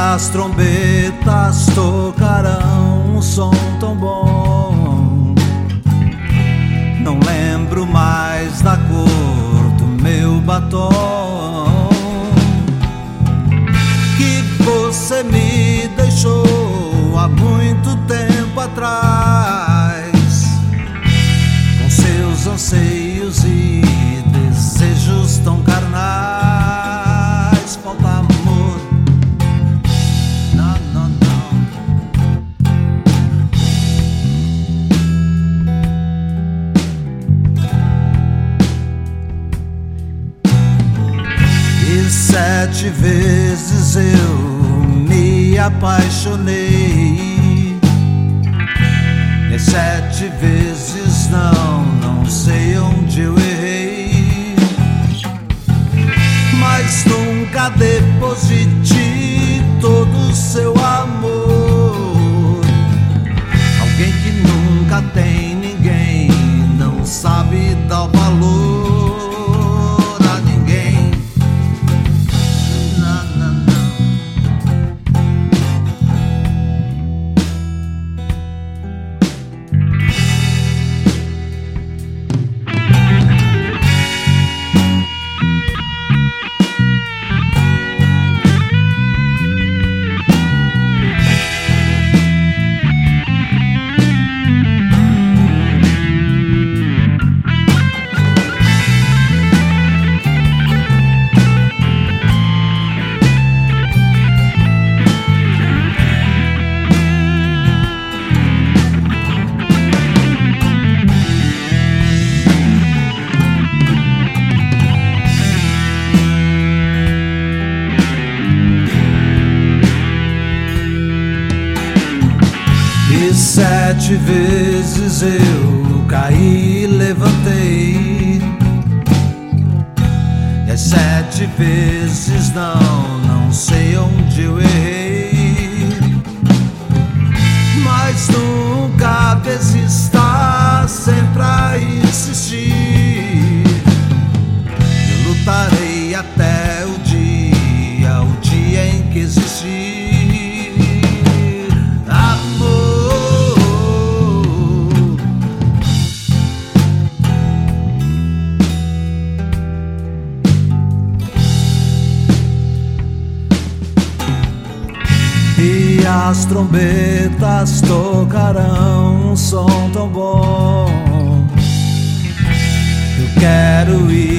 as trombetas tocarão um som tão bom. Não lembro mais da cor do meu batom que você me deixou há muito tempo atrás, com seus anseios e desejos tão carnais. Falta amor, não, não, não. E 7 vezes eu me apaixonei, e 7 vezes não sei onde eu errei. Mas nunca depois de ti todo o seu amor. Alguém que nunca tem ninguém não sabe dar o valor a ninguém. Não, não, não. E 7 vezes eu caí e levantei, e as 7 vezes não sei onde eu errei. Mas nunca desista, sempre a insistir. Eu lutarei até o dia em que existir. E as trombetas tocarão um som tão bom. Eu quero ir